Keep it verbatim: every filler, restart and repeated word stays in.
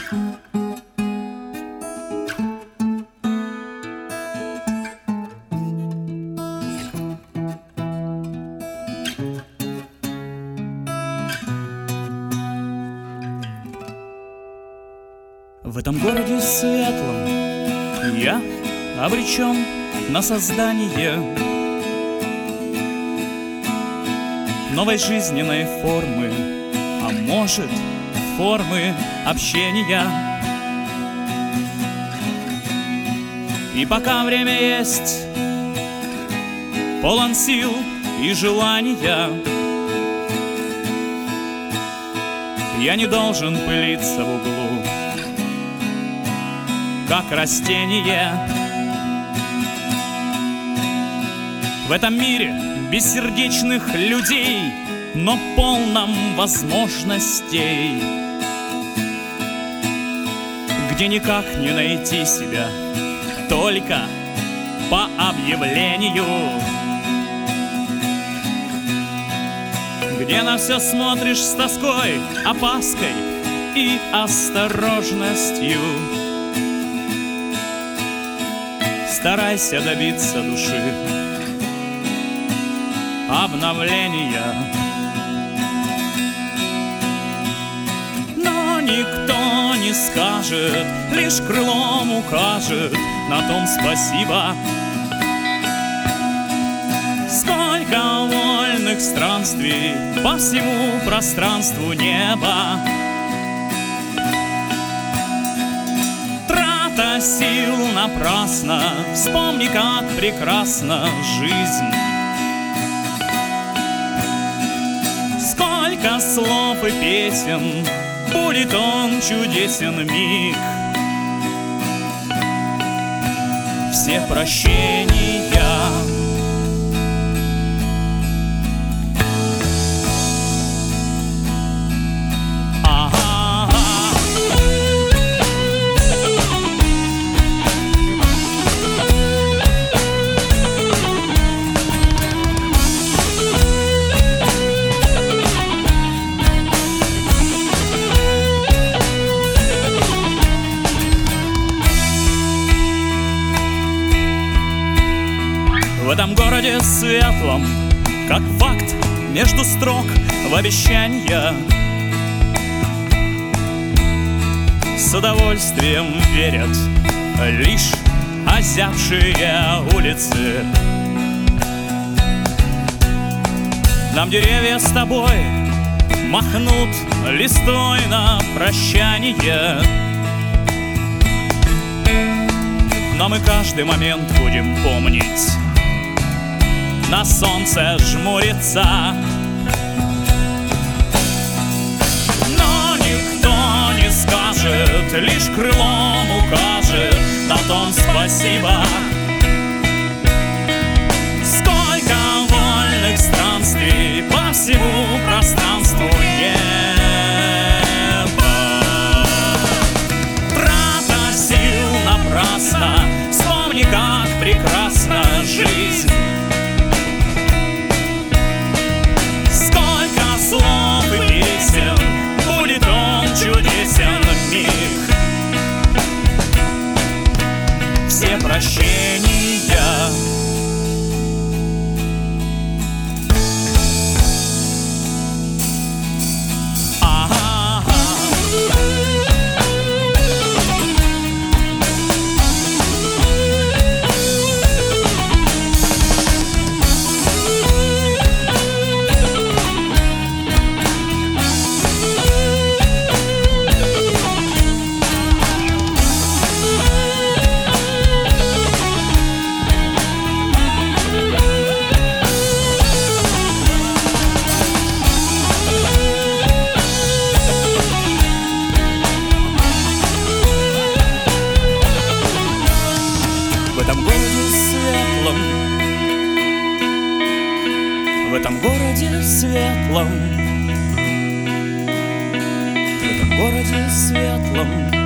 В этом городе светлом я обречен на создание новой жизненной формы, а может, формы общения. И пока время есть, полон сил и желания, я не должен пылиться в углу, как растение. В этом мире бессердечных людей, но полном возможностей, где никак не найти себя, только по объявлению, где на все смотришь с тоской, опаской и осторожностью. Старайся добиться души обновления, но никто не скажет, лишь крылом укажет на том спасибо. Сколько вольных странствий по всему пространству неба, трата сил напрасно, вспомни, как прекрасна жизнь. Сколько слов и песен, будет он чудесен миг. Все прощения в этом городе светлом, как факт между строк в обещания, с удовольствием верят лишь озябшие улицы. Нам деревья с тобой махнут листвой на прощание, но мы каждый момент будем помнить, на солнце жмурится. Но никто не скажет, лишь крылом укажет на том спасибо. Сколько вольных странствий по всему пространству неба, трата сил напрасно, вспомни, как прекрасна жизнь. Слов и песен, будет он чудесен миг. Все прощения в этом городе светлом, в этом городе светлом, в этом городе светлом.